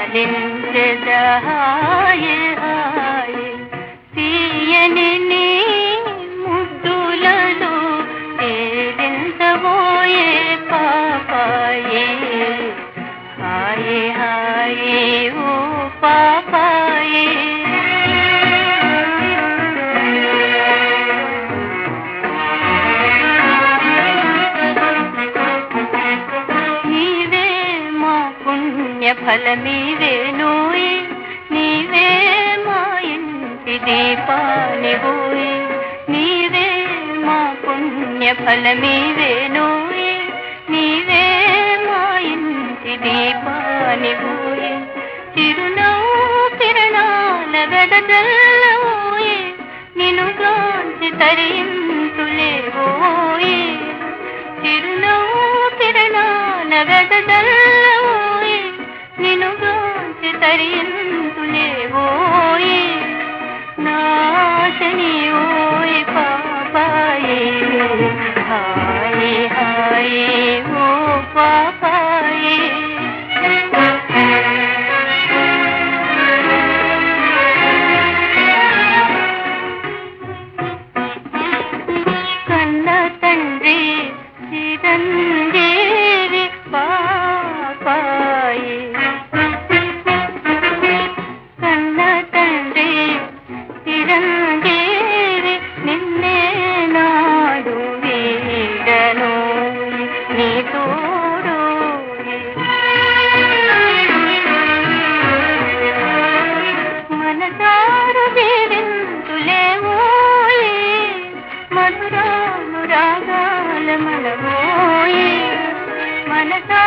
లాలించెద హాయే హాయే తీయని నీ ముద్దులలో తేలించబోయే పాపాయే హాయే హాయే ఓ పాపాయే ఫలమీవేనోయ్ నీవే మా ఇంటి దీపానివోయ్ నీవే మా పుణ్య ఫలమీవేనోయ్ నీవే మా ఇంటి దీపానివోయ్ చిరునవ్వు కిరణాల వెదజల్లవోయ్ నిన్ను గాంచి తరింతులేవోయ్ చిరునవ్వు కిరణాల వెదజల్లవోయ్ నిన్ను గాంచి తరింతులేవోయ్ నాశని ఓయ్ పాపాయే హాయే హాయే ఓ పాపాయే కన్న తండ్రి చిరంజీవి పాపాయే కన్న తండ్రి చిరంజీవి నిన్నే నాడు వీడను నీ తోడు మనసారు దీవింతులేవోయ్ మధురాను రాగాల మనవోయ్ మనసా